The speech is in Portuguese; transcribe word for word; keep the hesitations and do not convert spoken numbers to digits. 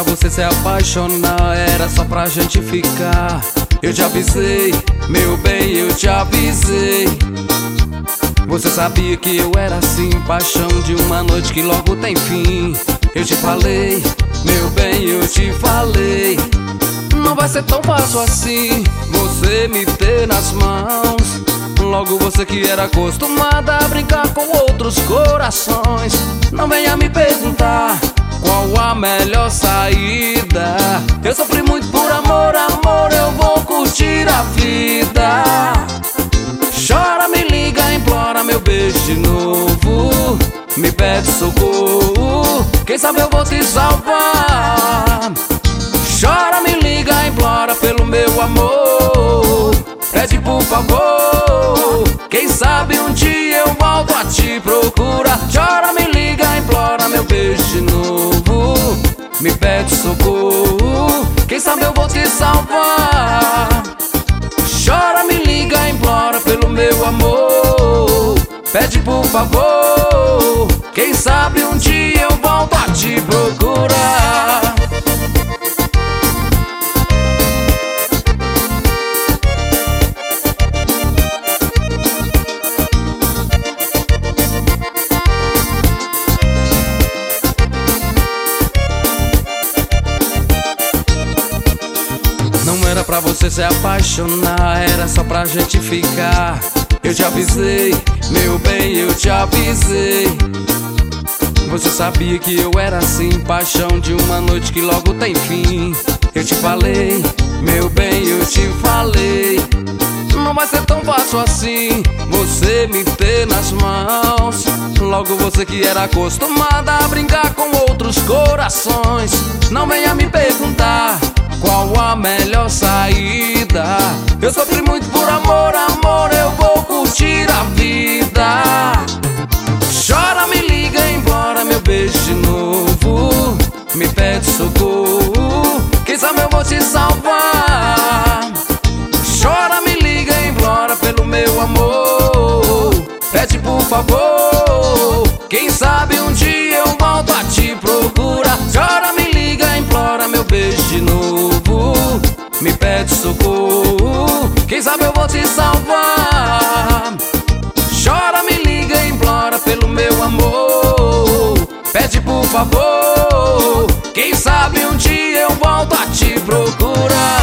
pra você se apaixonar, era só pra gente ficar. Eu te avisei, meu bem, eu te avisei. Você sabia que eu era assim, paixão de uma noite que logo tem fim. Eu te falei, meu bem, eu te falei. Não vai ser tão fácil assim você me ter nas mãos. Logo você que era acostumada a brincar com outros corações. Não venha me perguntar qual a melhor saída. Eu sofri muito por amor, amor, eu vou curtir a vida. Chora, me liga, implora meu beijo de novo. Me pede socorro, quem sabe eu vou te salvar. Chora, me liga, implora pelo meu amor. Pede por favor, quem sabe um dia eu volto a te procurar. Chora, me liga, implora meu beijo de novo. Me pede socorro, quem sabe eu vou te salvar. Chora, me liga, implora pelo meu amor. Pede por favor, quem sabe um dia eu volto a te procurar. Não era pra você se apaixonar, era só pra gente ficar. Eu te avisei, meu bem, eu te avisei. Você sabia que eu era assim, paixão de uma noite que logo tem fim. Eu te falei, meu bem, eu te falei. Não vai ser tão fácil assim você me ter nas mãos. Logo você que era acostumada a brincar com outros corações. Não venha me perguntar qual a melhor saída. Eu sofri muito por amor, amor, eu vou curtir a vida. Chora, me liga, implora meu beijo de novo. Me pede socorro, quem sabe eu vou te salvar. Chora, me liga, implora pelo meu amor. Pede por favor, quem sabe um dia eu volto a te procurar. Chora, me liga, implora meu beijo de novo. Me pede socorro, quem sabe eu vou te salvar. Chora, me liga, implora pelo meu amor. Pede por favor, quem sabe um dia eu volto a te procurar.